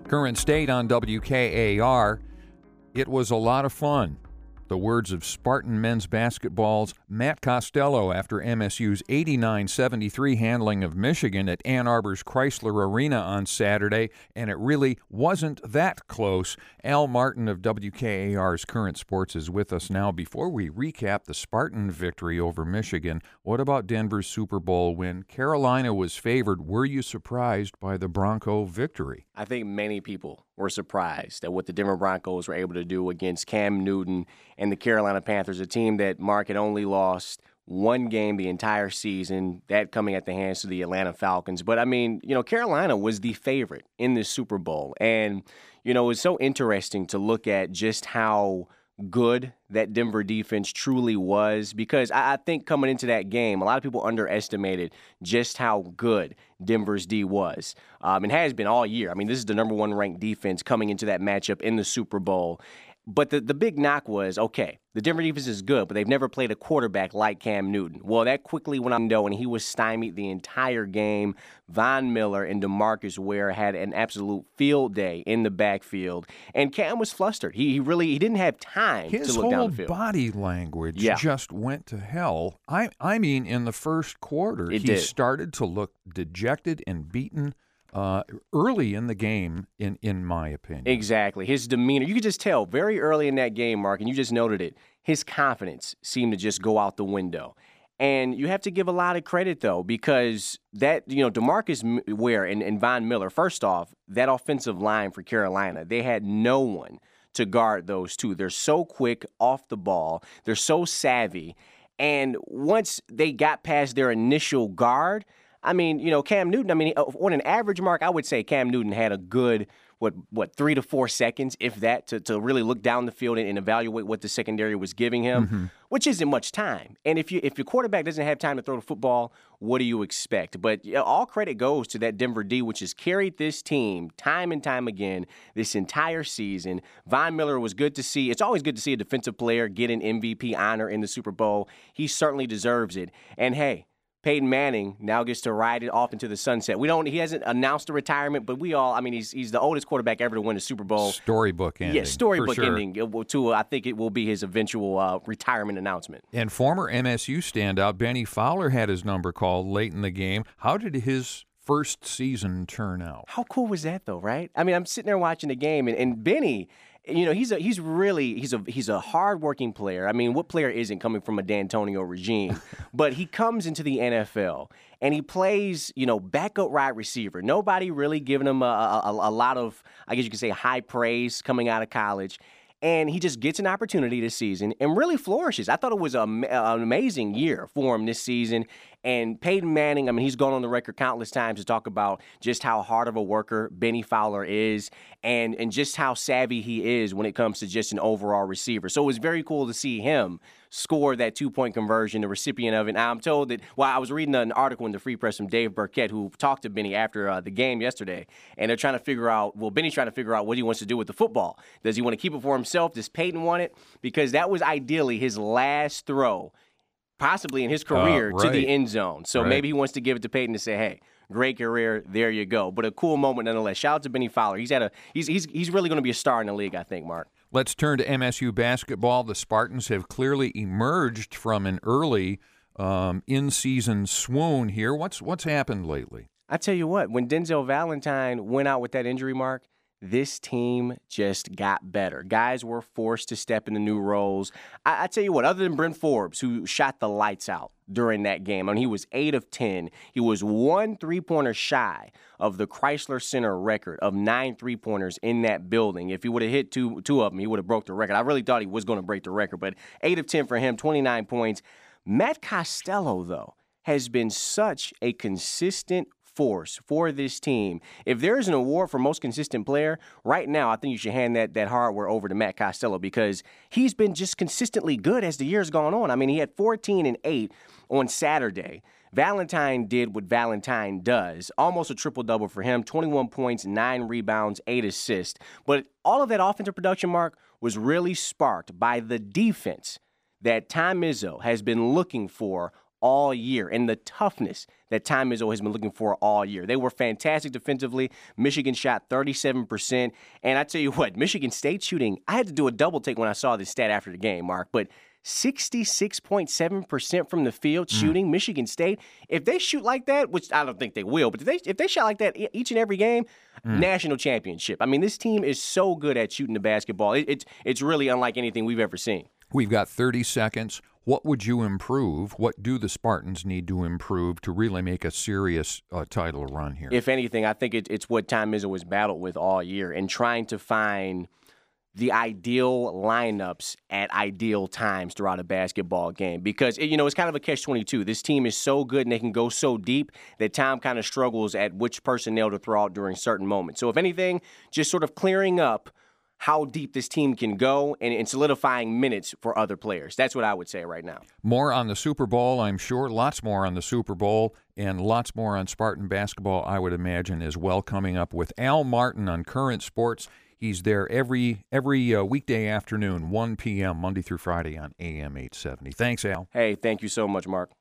Current state on WKAR. It was a lot of fun. The words of Spartan men's basketball's Matt Costello after MSU's 89-73 handling of Michigan at Ann Arbor's Chrysler Arena on Saturday, and it really wasn't that close. Al Martin of WKAR's Current Sports is with us now. Before we recap the Spartan victory over Michigan, what about Denver's Super Bowl win? Carolina was favored. Were you surprised by the Bronco victory? I think many people were surprised at what the Denver Broncos were able to do against Cam Newton and the Carolina Panthers, a team that Mark had only lost one game the entire season, that coming at the hands of the Atlanta Falcons. But, I mean, Carolina was the favorite in this Super Bowl. And, it's so interesting to look at just how good that Denver defense truly was, because I think coming into that game, a lot of people underestimated just how good Denver's D was. And has been all year. I mean, this is the number one ranked defense coming into that matchup in the Super Bowl. But the big knock was, okay, the Denver defense is good, but they've never played a quarterback like Cam Newton. Well, that quickly went out the window, and he was stymied the entire game. Von Miller and DeMarcus Ware had an absolute field day in the backfield, and Cam was flustered. He didn't have time to look down the field. His whole body language just went to hell. I mean, in the first quarter, he started to look dejected and beaten early in the game, in my opinion. Exactly. His demeanor, you could just tell very early in that game, Mark, and you just noted it, his confidence seemed to just go out the window. And you have to give a lot of credit, though, because that, DeMarcus Ware and Von Miller, first off, that offensive line for Carolina, they had no one to guard those two. They're so quick off the ball. They're so savvy. And once they got past their initial guard, I mean, Cam Newton, on an average, Mark, I would say Cam Newton had a good, 3 to 4 seconds, if that, to really look down the field and evaluate what the secondary was giving him, which isn't much time. And if your quarterback doesn't have time to throw the football, what do you expect? But all credit goes to that Denver D, which has carried this team time and time again this entire season. Von Miller was good to see. It's always good to see a defensive player get an MVP honor in the Super Bowl. He certainly deserves it. And, hey, Peyton Manning now gets to ride it off into the sunset. He hasn't announced a retirement, but he's the oldest quarterback ever to win a Super Bowl. Storybook ending. Yeah, storybook ending. I think it will be his eventual retirement announcement. And former MSU standout Benny Fowler had his number called late in the game. How did his first season turn out? How cool was that, though, right? I mean, I'm sitting there watching the game, and Benny, he's a hardworking player. I mean, what player isn't coming from a D'Antonio regime? But he comes into the NFL and he plays, backup wide receiver. Nobody really giving him a lot of, I guess you could say, high praise coming out of college. And he just gets an opportunity this season and really flourishes. I thought it was an amazing year for him this season. And Peyton Manning, he's gone on the record countless times to talk about just how hard of a worker Benny Fowler is and just how savvy he is when it comes to just an overall receiver. So it was very cool to see him score that 2-point conversion, the recipient of it. Now, I'm told that, I was reading an article in the Free Press from Dave Burkett, who talked to Benny after the game yesterday, and they're trying to figure out, Benny's trying to figure out what he wants to do with the football. Does he want to keep it for himself? Does Peyton want it? Because that was ideally his last throw, possibly in his career, to the end zone. So maybe he wants to give it to Peyton to say, hey, great career, there you go. But a cool moment nonetheless. Shout out to Benny Fowler. He's really going to be a star in the league, I think, Mark. Let's turn to MSU basketball. The Spartans have clearly emerged from an early in-season swoon here. What's happened lately? I tell you what, when Denzel Valentine went out with that injury, Mark, this team just got better. Guys were forced to step into new roles. I tell you what, other than Brent Forbes, who shot the lights out during that game, he was 8 of 10. He was 1 3-pointer shy of the Chrysler Center record of 9 3-pointers in that building. If he would have hit two of them, he would have broke the record. I really thought he was going to break the record, but 8 of 10 for him, 29 points. Matt Costello, though, has been such a consistent force for this team. If there is an award for most consistent player, right now I think you should hand that hardware over to Matt Costello because he's been just consistently good as the year's gone on. He had 14 and 8 on Saturday. Valentine did what Valentine does, almost a triple-double for him, 21 points, 9 rebounds, 8 assists. But all of that offensive production, Mark, was really sparked by the defense that Tom Izzo has been looking for all year and the toughness that Tom Izzo has been looking for all year. They were fantastic defensively. Michigan shot 37%. And I tell you what, Michigan State shooting, I had to do a double take when I saw this stat after the game, Mark, but 66.7% from the field shooting, Michigan State. If they shoot like that, which I don't think they will, but if they shot like that each and every game, national championship. I mean, this team is so good at shooting the basketball. It's really unlike anything we've ever seen. We've got 30 seconds. What would you improve? What do the Spartans need to improve to really make a serious title run here? If anything, I think it's what Tom Izzo has battled with all year and trying to find the ideal lineups at ideal times throughout a basketball game. Because, it's kind of a catch-22. This team is so good and they can go so deep that Tom kind of struggles at which personnel to throw out during certain moments. So if anything, just sort of clearing up how deep this team can go and solidifying minutes for other players. That's what I would say right now. More on the Super Bowl, I'm sure. Lots more on the Super Bowl and lots more on Spartan basketball, I would imagine, as well, coming up with Al Martin on Current Sports. He's there every weekday afternoon, 1 p.m., Monday through Friday on AM 870. Thanks, Al. Hey, thank you so much, Mark.